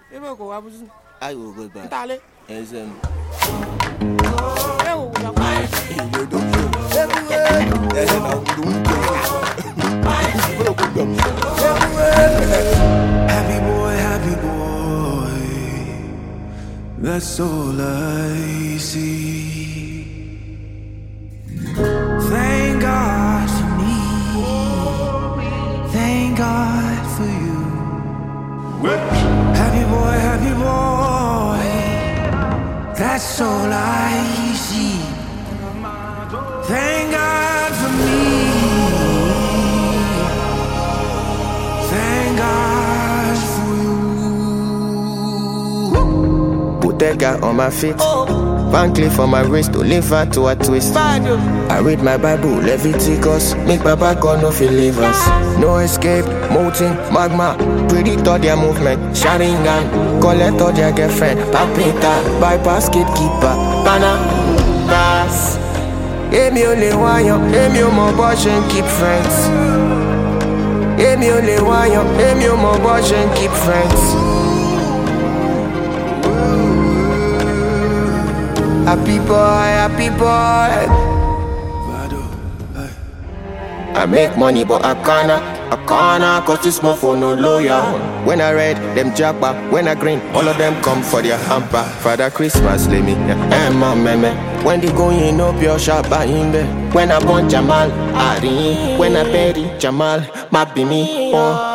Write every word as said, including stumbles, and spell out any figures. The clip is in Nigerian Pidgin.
Ebe ko abuzu. Ayo go back. Ntale. Ezem. Eh wo go back. Ile do do. Everywhere. Eh na do do. Happy boy, happy boy. That's all I see. Thank God for me. Thank God for you. Happy boy, happy boy. That's all I see. Thank God for me. Thank God for you. Bottega on my feet. Van Cleef on my wrist, to live her to a twist. I read my Bible, Leviticus. Make my back on no feel leave us. No escape, molten, magma. Predator their movement, Sharingan. Collect all their girlfriend, Papita. Bypass, gatekeeper, Bana, Bass. Emi only wayo, emi o mo bosh and keep friends. Emi only wayo, emi o mo bosh and keep friends. Happy boy, happy boy. I make money but I can't, I can't, cause this motherfucker no lawyer. When I read them jabba, when I green, all of them come for their hamper. Father Christmas, let me, eh, mama, meme. When they go in up your shop, I in there. When I born Jamal, I ring. When I bury Jamal, my be me, oh.